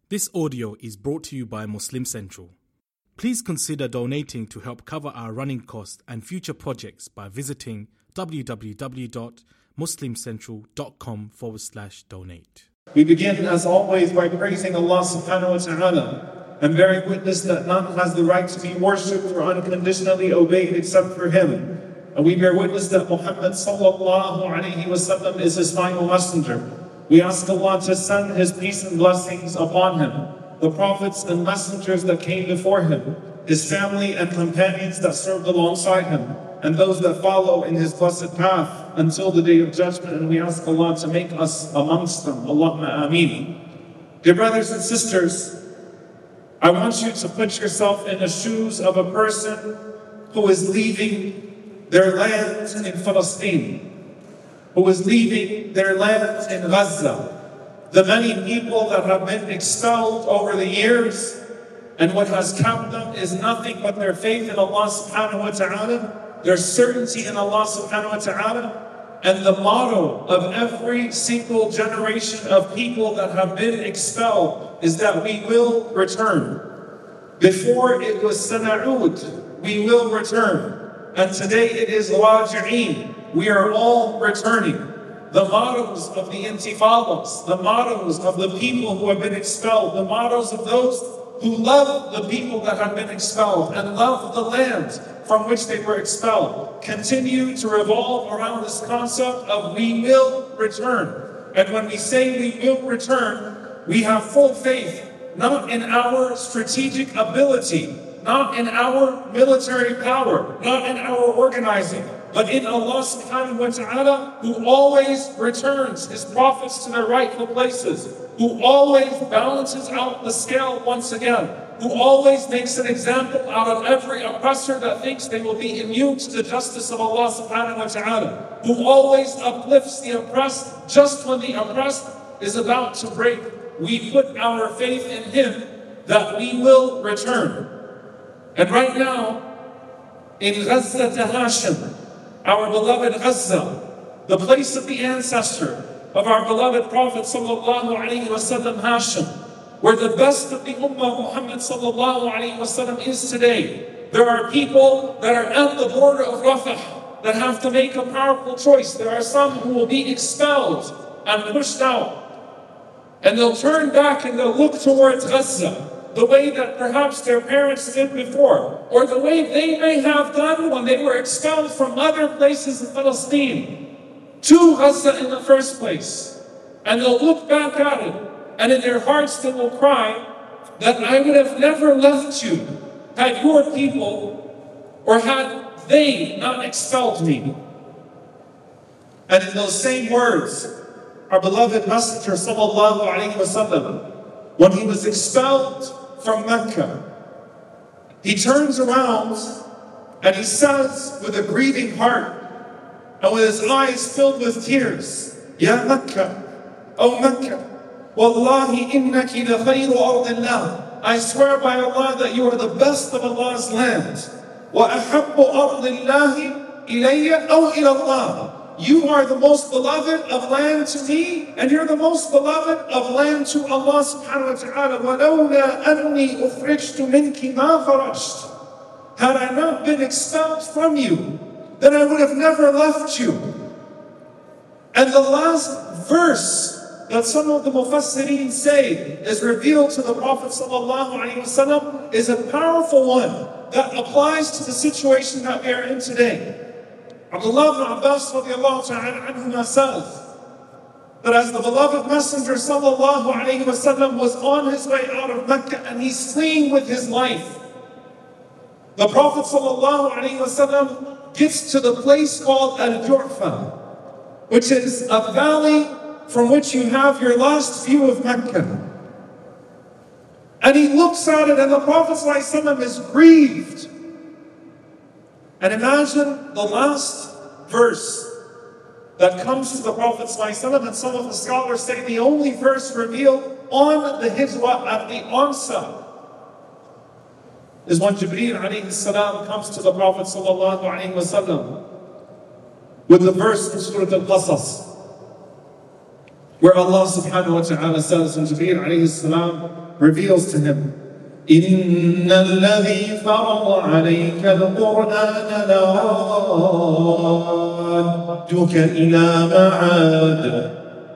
This audio is brought to you by Muslim Central. Please consider donating to help cover our running costs and future projects by visiting www.muslimcentral.com/donate. We begin, as always, by praising Allah subhanahu wa ta'ala and bearing witness that none has the right to be worshipped or unconditionally obeyed except for Him. And we bear witness that Muhammad sallallahu alayhi wa sallam is His final messenger. We ask Allah to send His peace and blessings upon Him, the prophets and messengers that came before Him, His family and companions that served alongside Him, and those that follow in His blessed path until the day of judgment. And we ask Allah to make us amongst them. Allahumma ameen. Dear brothers and sisters, I want you to put yourself in the shoes of a person who is leaving their land in Palestine, who is leaving their land in Gaza. The many people that have been expelled over the years, and what has kept them is nothing but their faith in Allah subhanahu wa ta'ala, their certainty in Allah subhanahu wa ta'ala, and the motto of every single generation of people that have been expelled is that we will return. Before it was sana'ud, we will return. And today it is raji'een. We are all returning. The mottos of the intifadas, the mottos of the people who have been expelled, the mottos of those who love the people that have been expelled and love the land from which they were expelled, continue to revolve around this concept of we will return. And when we say we will return, we have full faith, not in our strategic ability, not in our military power, not in our organizing, but in Allah subhanahu wa ta'ala, who always returns His prophets to their rightful places, who always balances out the scale once again, who always makes an example out of every oppressor that thinks they will be immune to the justice of Allah subhanahu wa ta'ala, who always uplifts the oppressed just when the oppressed is about to break. We put our faith in Him that we will return. And right now, in Gaza to Hashim, our beloved Gaza, the place of the ancestor of our beloved Prophet sallallahu alaihi wasallam, Hashim, where the best of the Ummah Muhammad sallallahu alaihi wasallam is today, there are people that are at the border of Rafah that have to make a powerful choice. There are some who will be expelled and pushed out, and they'll turn back and they'll look towards Gaza, the way that perhaps their parents did before, or the way they may have done when they were expelled from other places in Palestine to Gaza in the first place. And they'll look back at it, and in their hearts they will cry that I would have never left you had your people, or had they not expelled me. And in those same words, our beloved Messenger sallallahu alaihi wasallam, when he was expelled from Mecca, he turns around and he says with a grieving heart and with his eyes filled with tears, Ya Mecca, O Mecca, Wallahi innaki la khayru ardillah. I swear by Allah that you are the best of Allah's land. Wa ahabbu ardillahi ilayya aw ila Allah. You are the most beloved of land to me, and you're the most beloved of land to Allah subhanahu wa ta'ala. وَلَوْلَا أَنِّي أُخْرِجْتُ مِنْكِ مَا خَرَجْتُ. Had I not been expelled from you, then I would have never left you. And the last verse that some of the Mufassirin say is revealed to the Prophet sallallahu alaihi wasallam is a powerful one that applies to the situation that we are in today. Abdullah ibn Abbas radiallahu ta'ala anhuma says that as the beloved Messenger sallallahu alayhi wasallam was on his way out of Mecca and he's fleeing with his life, the Prophet sallallahu alayhi wasallam gets to the place called Al-Ju'fa, which is a valley from which you have your last view of Mecca. And he looks at it and the Prophet sallallahu alayhi wasallam is grieved. And imagine the last verse that comes to the Prophet ﷺ, and some of the scholars say the only verse revealed on the Hijrah at the onset is when Jibreel alayhi salam comes to the Prophet ﷺ with the verse in Surah Al-Qasas, where Allah subhanahu wa ta'ala says, and Jibreel alayhi salam reveals to him, إِنَّ الَّذِي فَرَضَ عَلَيْكَ الْقُرْآنَ لَرَادُّكَ إِلَى مَعَادٍ.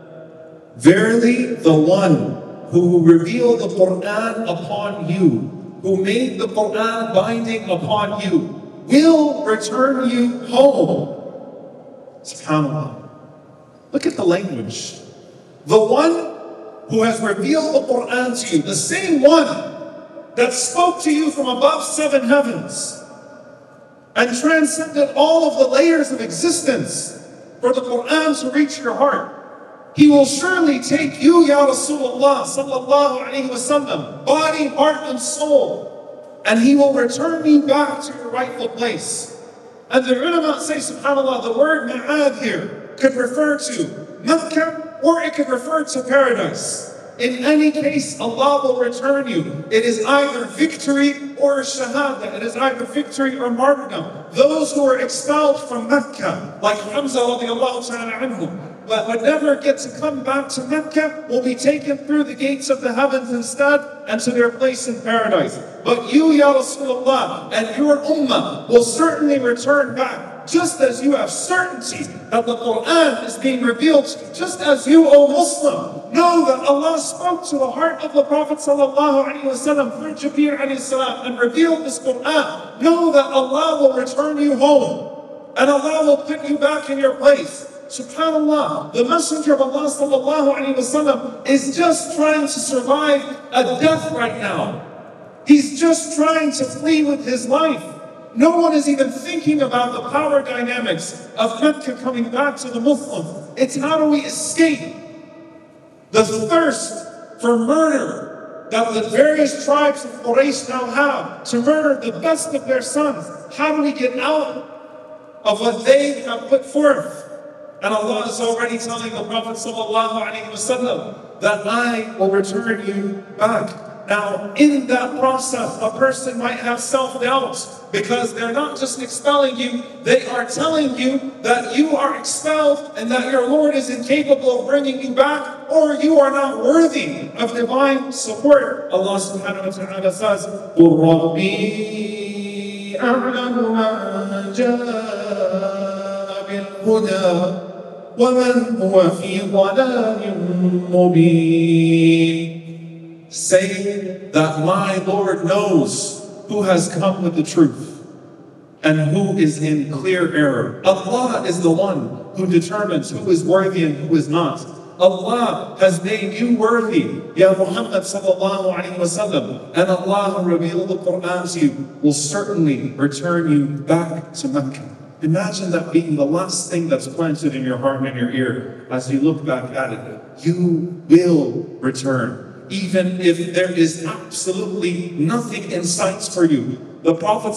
Verily, the one who revealed the Quran upon you, who made the Quran binding upon you, will return you home. SubhanAllah. Look at the language. The one who has revealed the Quran to you, the same one that spoke to you from above 7 heavens and transcended all of the layers of existence for the Quran to reach your heart. He will surely take you, Ya Rasulullah sallallahu alayhi wasallam, body, heart, and soul, and He will return you back to your rightful place. And the ulama say, subhanAllah, the word ma'ad here could refer to Makkah or it could refer to paradise. In any case, Allah will return you. It is either victory or shahada. It is either victory or martyrdom. Those who are expelled from Mecca, like Hamza radiallahu ta'ala anhu, but would never get to come back to Mecca, will be taken through the gates of the heavens instead and to their place in paradise. But you, Ya Rasulullah, and your ummah will certainly return back, just as you have certainty that the Quran is being revealed to you, just as you, O Muslim, know that Allah spoke to the heart of the Prophet sallallahu alaihi wasallam through Jibreel alayhi salam and revealed this Quran. Know that Allah will return you home and Allah will put you back in your place. SubhanAllah, the Messenger of Allah sallallahu alaihi wasallam is just trying to survive a death right now. He's just trying to flee with his life. No one is even thinking about the power dynamics of Mecca coming back to the Muslims. It's how do we escape the thirst for murder that the various tribes of Quraysh now have, to murder the best of their sons. How do we get out of what they have put forth? And Allah is already telling the Prophet ﷺ that I will return you back. Now, in that process, a person might have self-doubt because they're not just expelling you, they are telling you that you are expelled and that your Lord is incapable of bringing you back, or you are not worthy of divine support. Allah subhanahu wa ta'ala says, قُلْ رَبِّي أَعْلَمُ مَنْ جَاءَ بِالْهُدَى وَمَنْ هُوَ فِي ضَلَالٍ مُبِينٍ. Say that my Lord knows who has come with the truth and who is in clear error. Allah is the one who determines who is worthy and who is not. Allah has made you worthy, Ya Muhammad sallallahu alayhi wa sallam, and Allah who revealed the Quran to you will certainly return you back to Mecca. Imagine that being the last thing that's planted in your heart and your ear as you look back at it. You will return. Even if there is absolutely nothing in sight for you. The Prophet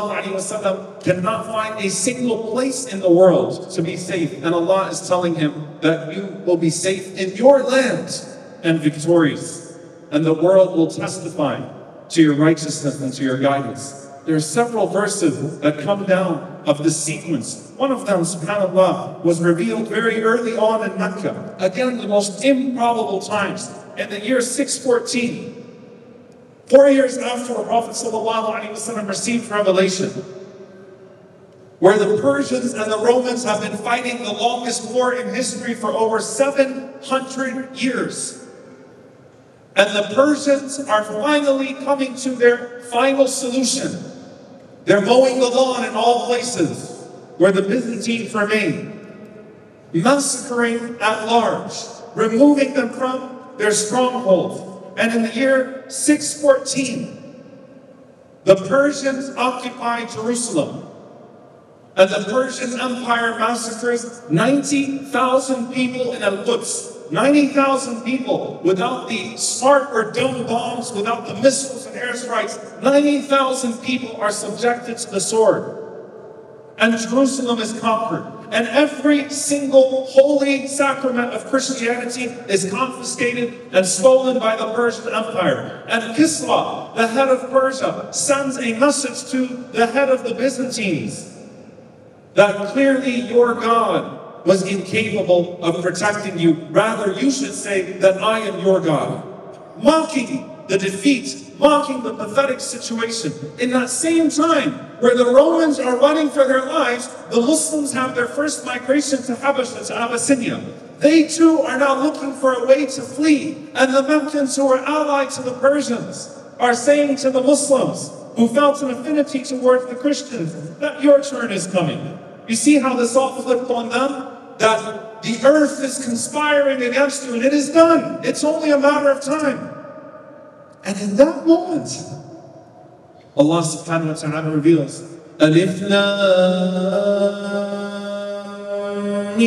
ﷺ cannot find a single place in the world to be safe. And Allah is telling him that you will be safe in your land and victorious. And the world will testify to your righteousness and to your guidance. There are several verses that come down of this sequence. One of them, subhanAllah, was revealed very early on in Mecca. Again, the most improbable times. In the year 614, 4 years after the Prophet ﷺ received revelation, where the Persians and the Romans have been fighting the longest war in history for over 700 years. And the Persians are finally coming to their final solution. They're mowing the lawn in all places where the Byzantines remain, massacring at large, removing them from their stronghold. And in the year 614, the Persians occupied Jerusalem. And the Persian Empire massacres 90,000 people in Al-Quds. 90,000 people without the smart or dome bombs, without the missiles and airstrikes. 90,000 people are subjected to the sword. And Jerusalem is conquered. And every single holy sacrament of Christianity is confiscated and stolen by the Persian Empire. And Kisra, the head of Persia, sends a message to the head of the Byzantines that clearly your God was incapable of protecting you. Rather, you should say that I am your God. Mocking the defeat, mocking the pathetic situation. In that same time, where the Romans are running for their lives, the Muslims have their first migration to Habasha, to Abyssinia. They too are now looking for a way to flee. And the Meccans, who are allied to the Persians, are saying to the Muslims, who felt an affinity towards the Christians, that your turn is coming. You see how this all flipped on them? That the earth is conspiring against you, and it is done. It's only a matter of time. And in that moment, Allah subhanahu wa ta'ala reveals, Alif Lam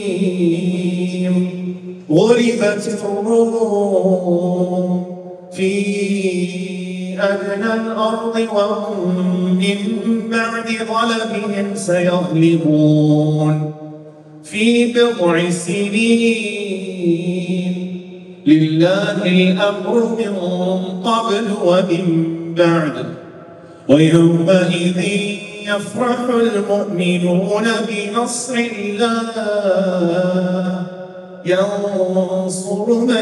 Mim, غُلِبَتِ الرُّومُ فِي أَدْنَى الْأَرْضِ وَهُمْ مِنْ بَعْدِ غَلَبِهِمْ سَيَغْلِبُونَ في بضع سنين لله الأمر من قبل ومن بعد ويومئذ يفرح المؤمنون بنصر الله ينصر من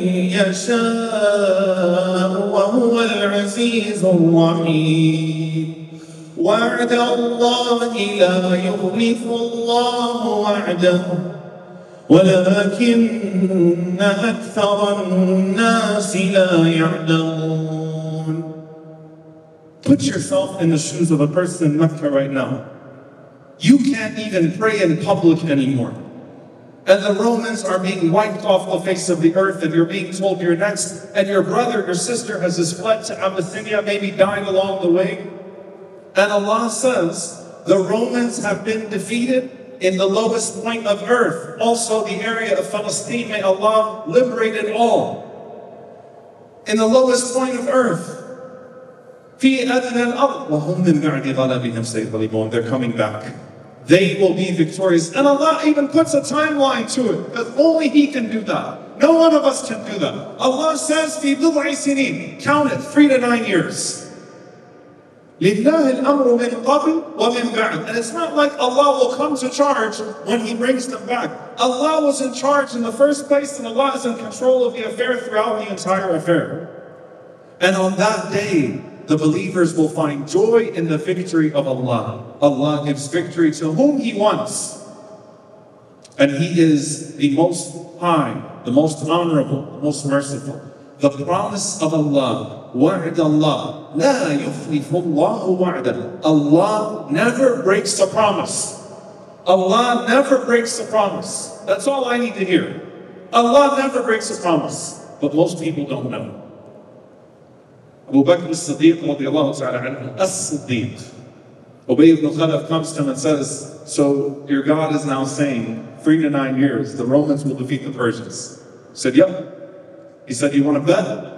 يشاء وهو العزيز الرحيم وعد الله لا يخلف الله وعده ولكن أكثر الناس لا يعلمون. Put yourself in the shoes of a person in Mecca right now. You can't even pray in public anymore. And the Romans are being wiped off the face of the earth, and you're being told you're next, and your brother, your sister has just fled to Abyssinia, maybe died along the way. And Allah says, the Romans have been defeated in the lowest point of earth. Also the area of Palestine, may Allah liberate it all. In the lowest point of earth. فِي أَدْنَى الْأَرْضِ وَهُمْ مِنْ بَعْدِ غَلَبِهِمْ سَيَغْلِبُونَ. They're coming back. They will be victorious. And Allah even puts a timeline to it, because only He can do that. No one of us can do that. Allah says, فِي بِضْعِ سِنِينَ. Count it, 3 to 9 years. لِلَّهِ الْأَمْرُ مِنْ قَبْلِ وَمِنْ بَعْدِ. And it's not like Allah will come to charge when He brings them back. Allah was in charge in the first place, and Allah is in control of the affair throughout the entire affair. And on that day, the believers will find joy in the victory of Allah. Allah gives victory to whom He wants. And He is the most high, the most honorable, the most merciful. The promise of Allah, وَعْدَ اللَّهِ لَا يُخْلِفُ اللَّهُ وَعْدَهُ. Allah never breaks a promise. Allah never breaks a promise. That's all I need to hear. Allah never breaks a promise. But most people don't know. Abu Bakr as-Siddiq radiallahu ta'ala anhu, as-Siddiq. Ubay ibn Khalaf comes to him and says, so your God is now saying 3 to 9 years the Romans will defeat the Persians. He said, yep. He said, you want to bet?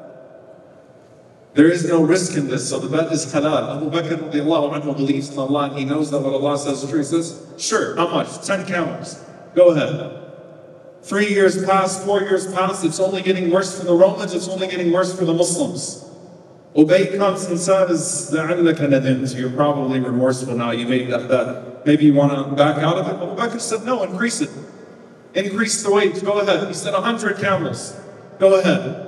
There is no risk in this, so the bet is halal. Abu Bakr radiallahu anhu believes in Allah, and he knows that what Allah says is true. He says, sure, how much? 10 camels. Go ahead. 3 years passed, 4 years passed, it's only getting worse for the Romans, it's only getting worse for the Muslims. Ubay comes and says, لَعَلَّكَ نَدِمْتَ. You're probably remorseful now, you made that bet. Maybe you want to back out of it? Abu Bakr said, no, increase it. Increase the weight, go ahead. He said 100 camels. Go ahead.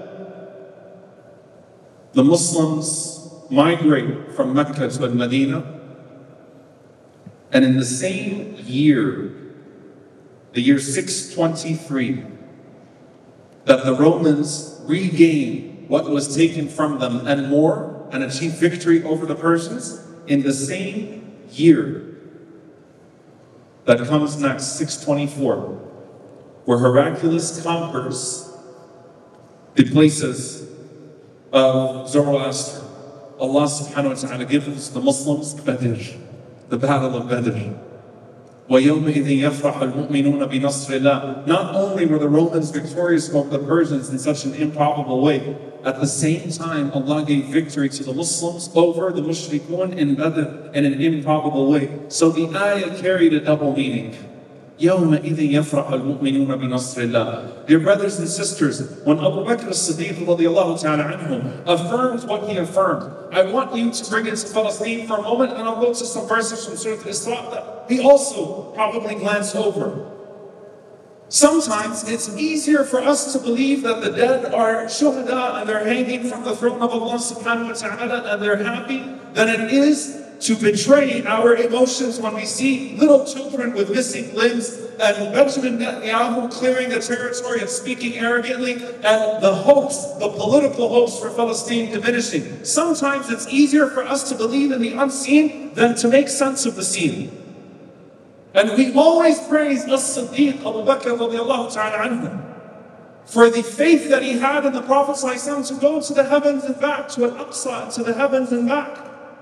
The Muslims migrate from Mecca to Medina, and in the same year, the year 623, that the Romans regain what was taken from them and more, and achieve victory over the Persians, in the same year that comes next, 624, where Heraclius conquers the places of Zoroaster. Allah subhanahu wa ta'ala gives the Muslims Badr, the battle of Badr. وَيَوْمَئِذٍ يَفْرَحُ الْمُؤْمِنُونَ بِنَصْرِ اللَّهِ. Not only were the Romans victorious over the Persians in such an improbable way, at the same time Allah gave victory to the Muslims over the Mushrikun in Badr in an improbable way. So the ayah carried a double meaning. يَوْمَئِذٍ يَفْرَحُ الْمُؤْمِنُونَ بِنَصْرِ اللَّهِ. Dear brothers and sisters, when Abu Bakr as-Siddiq radiallahu ta'ala anhu affirmed what he affirmed, I want you to bring it to Palestine for a moment, and I'll go to some verses from Surah Al-Isra that he also probably glanced over. Sometimes it's easier for us to believe that the dead are shuhada and they're hanging from the throne of Allah subhanahu wa ta'ala and they're happy than it is to betray our emotions when we see little children with missing limbs and Benjamin Netanyahu clearing the territory and speaking arrogantly and the hopes, the political hopes for Palestine diminishing. Sometimes it's easier for us to believe in the unseen than to make sense of the seen. And we always praise As-Siddiq Abu Bakr radiallahu ta'ala anhu for the faith that he had in the Prophet ﷺ to go to the heavens and back, to Al-Aqsa, to the heavens and back.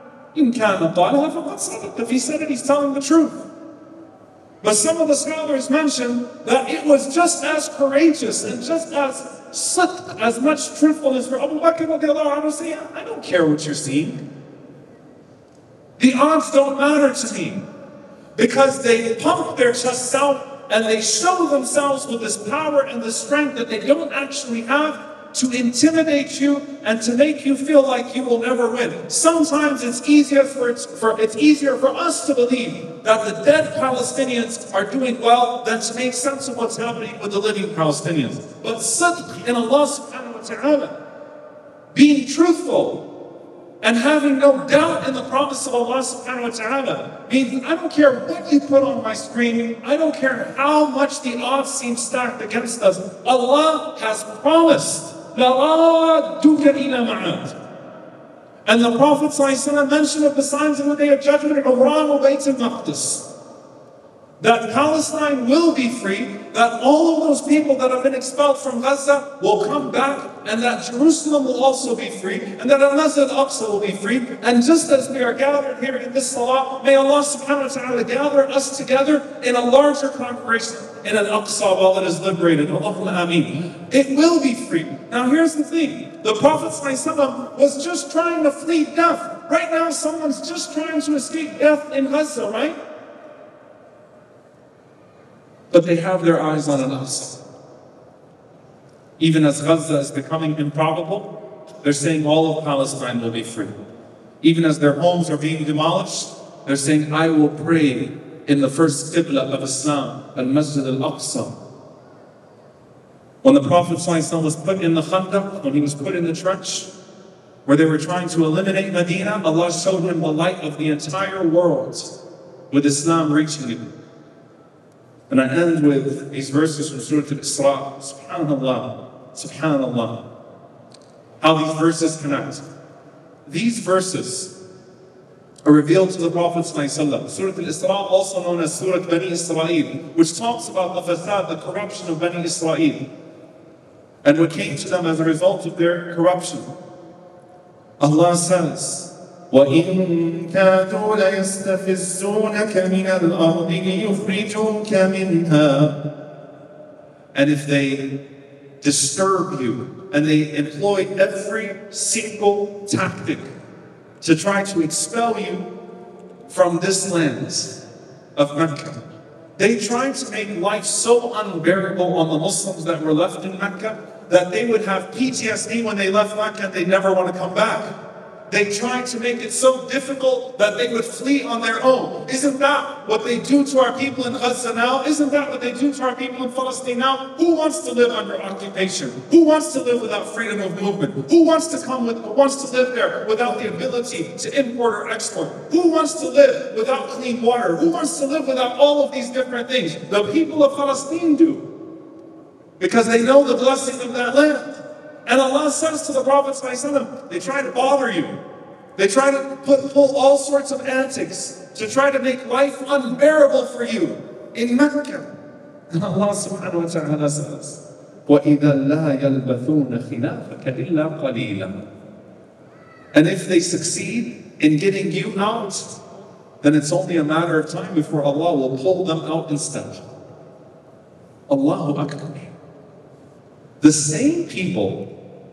If he said it, he's telling the truth. But some of the scholars mention that it was just as courageous and just as sidq, as much truthfulness for Abu Bakr radiallahu anhu to say, I don't care what you're seeing. The odds don't matter to me. Because they pump their chests out and they show themselves with this power and this strength that they don't actually have to intimidate you and to make you feel like you will never win. Sometimes it's easier for us to believe that the dead Palestinians are doing well than to make sense of what's happening with the living Palestinians. But sidq in Allah subhanahu wa ta'ala, being truthful, and having no doubt in the promise of Allah subhanahu wa ta'ala means I don't care what you put on my screen, I don't care how much the odds seem stacked against us. Allah has promised. And the Prophet ﷺ mentioned of the signs of the Day of Judgment, Iran wa Bayt al-Maqdis, that Palestine will be free, that all of those people that have been expelled from Gaza will come back, and that Jerusalem will also be free, and that Al-Masjid al-Aqsa will be free. And just as we are gathered here in this salah, may Allah subhanahu wa ta'ala gather us together in a larger congregation in Al-Aqsa while it is liberated. Allahumma ameen. It will be free. Now here's the thing. The Prophet ﷺ was just trying to flee death. Right now someone's just trying to escape death in Gaza, right? But they have their eyes on Al-Aqsa. Even as Gaza is becoming improbable, they're saying all of Palestine will be free. Even as their homes are being demolished, they're saying, I will pray in the first qibla of Islam, Al-Masjid al-Aqsa. When the Prophet ﷺ was put in the Khandaq, when he was put in the trench, where they were trying to eliminate Medina, Allah showed him the light of the entire world with Islam reaching him. And I end with these verses from Surah Al-Isra. Subhanallah, Subhanallah. How these verses connect. These verses are revealed to the Prophet ﷺ. Surah Al-Isra, also known as Surah Bani Israel, which talks about the fasad, the corruption of Bani Israel, and what came to them as a result of their corruption. Allah says, وَإِن كَادُوا لَيَسْتَفِزُّونَكَ مِنَ الْأَرْضِ لِيُخْرِجُوكَ مِنْهَا. And if they disturb you, and they employ every single tactic to try to expel you from this land of Mecca. They tried to make life so unbearable on the Muslims that were left in Mecca that they would have PTSD when they left Mecca and they'd never want to come back. They tried to make it so difficult that they would flee on their own. Isn't that what they do to our people in Gaza now? Isn't that what they do to our people in Palestine now? Who wants to live under occupation? Who wants to live without freedom of movement? Who wants to live there without the ability to import or export? Who wants to live without clean water? Who wants to live without all of these different things? The people of Palestine do. Because they know the blessing of that land. And Allah says to the Prophet ﷺ, they try to bother you. They try to pull all sorts of antics to try to make life unbearable for you in Mecca. And Allah subhanahu wa ta'ala says, وَإِذَا لَا يَلْبَثُونَ خِلَافَكَ إِلَّا قَلِيلًا. And if they succeed in getting you out, then it's only a matter of time before Allah will pull them out instead. Allahu Akbar. The same people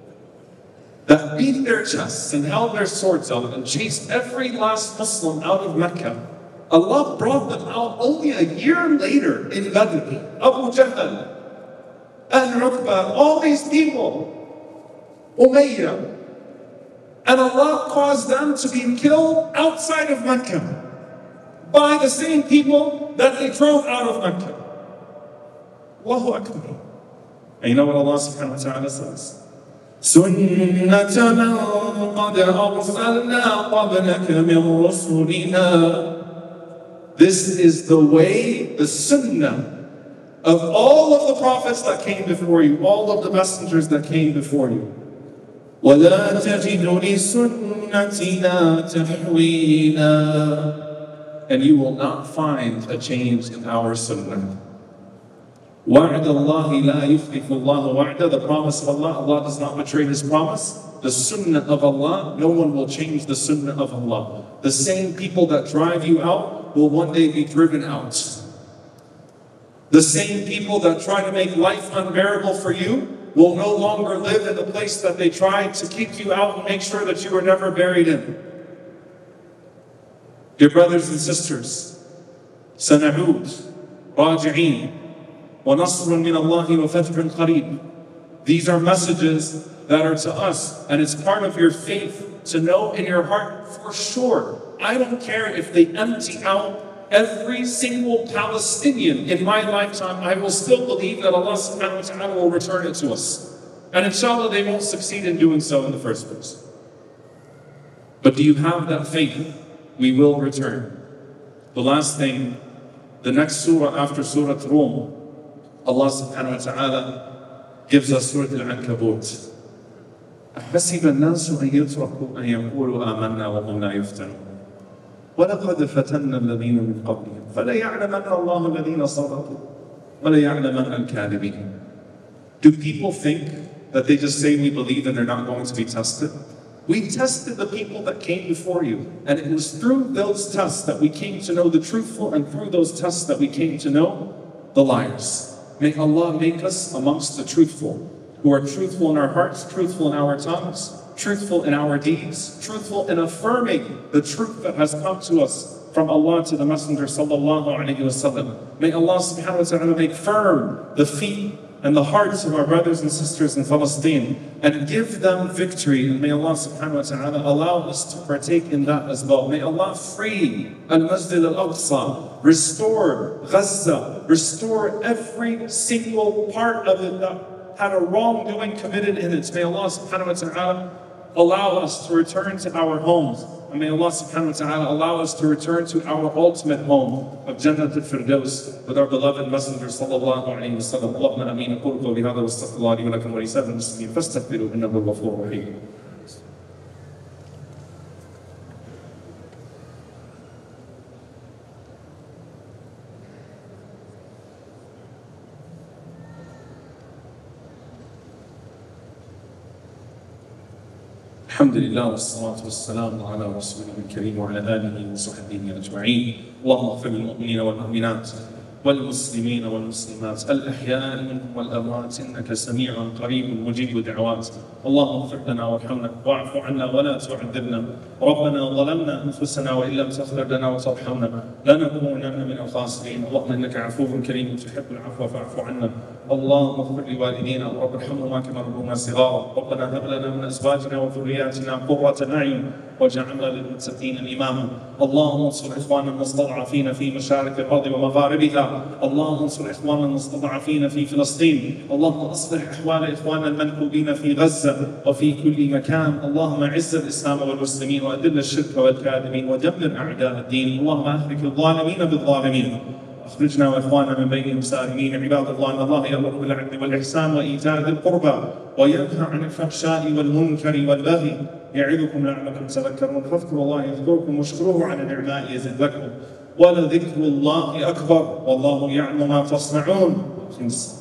that beat their chests and held their swords out and chased every last Muslim out of Mecca, Allah brought them out only a year later in Badr. Abu Jahl and Uqba, all these people, Umayyah, and Allah caused them to be killed outside of Mecca by the same people that they drove out of Mecca. Allahu Akbar. And you know what Allah subhanahu wa ta'ala says? سُنَّةَ مَنْ قَدْ أَرْسَلْنَا قَبْلَكَ مِنْ رُسُلِنَا. This is the way, the sunnah of all of the prophets that came before you, all of the messengers that came before you. وَلَا تَجِدُ لِسُنَّتِنَا تَحْوِيلًا. And you will not find a change in our sunnah. وَعْدَ اللَّهِ لَا يُخْلِفُ اللَّهُ وَعْدَ. The promise of Allah, Allah does not betray His promise. The sunnah of Allah, no one will change the sunnah of Allah. The same people that drive you out will one day be driven out. The same people that try to make life unbearable for you will no longer live in the place that they tried to kick you out and make sure that you were never buried in. Dear brothers and sisters, سنعود راجعين ونصر من الله وفتح قريب. These are messages that are to us, and it's part of your faith to know in your heart for sure. I don't care if they empty out every single Palestinian in my lifetime, I will still believe that Allah subhanahu wa ta'ala will return it to us. And inshallah they won't succeed in doing so in the first place. But do you have that faith? We will return. The last thing, the next surah after Surah Rum, Allah subhanahu wa ta'ala gives us Surah Al-Ankabut. أحسب الناس أن يتركوا أن يقولوا آمنا وهم لا يفتنون ولقد فتنا الذين من قبلهم فليعلمن الله الذين صدقوا وليعلمن الكاذبين. Do people think that they just say we believe and they're not going to be tested? We tested the people that came before you, and it was through those tests that we came to know the truthful, and through those tests that we came to know the liars. May Allah make us amongst the truthful, who are truthful in our hearts, truthful in our tongues, truthful in our deeds, truthful in affirming the truth that has come to us from Allah to the Messenger sallallahu alaihi wasallam. May Allah subhanahu wa ta'ala make firm the feet and the hearts of our brothers and sisters in Palestine and give them victory. And may Allah subhanahu wa ta'ala allow us to partake in that as well. May Allah free Al-Masjid Al-Aqsa, restore Gaza, restore every single part of it that had a wrongdoing committed in it. May Allah subhanahu wa ta'ala allow us to return to our homes. And may Allah subhanahu wa ta'ala allow us to return to our ultimate home of Jannat al-Firdaus with our beloved Messenger sallallahu alayhi wa sallam. Allahumma ameen. أقول قولي هذا واستغفر الله لي ولكم ولسائر المسلمين فاستغفروه إنه هو الغفور الرحيم. الحمد لله والصلاة والسلام على رسوله الكريم وعلى آله وصحبه أجمعين. اللهم اغفر للمؤمنين والمؤمنات والمسلمين والمسلمات الأحياء منهم والأموات إنك سميع قريب مجيب دعوات. اللهم اغفر لنا وارحمنا واعف عنا ولا تعذبنا. ربنا ظلمنا أنفسنا وإن لم تغفر لنا وترحمنا لنكونن من الخاسرين. اللهم إنك عفو كريم تحب العفو فاعف عنا. اللهم اغفر لوالدينا ورب ارحمهما كما ربونا صغارا. ربنا هب لنا من أزواجنا وذرياتنا قرة أعين واجعلنا للمتقين إماما. اللهم انصر إخواننا المستضعفين في مشارق الأرض ومغاربها. اللهم انصر إخواننا المستضعفين في فلسطين. اللهم أصلح أحوال إخواننا المنكوبين في غزة وفي كل مكان. اللهم أعز الإسلام والمسلمين وأذل الشرك والكاذبين ودمر أعداء الدين. اللهم أهلك الظالمين بالظالمين. أخرجنا وإخواننا من بينهم سالمين. عباد الله إن الله يأمر بالعدل والإحسان وإيتاء ذي القربى وينهى عن الفحشاء والمنكر والبغي يعظكم لعلكم تذكرون. فاذكروا الله يذكركم واشكروه على نعمائه يزدكم ولذكر الله أكبر والله يعلم ما تصنعون.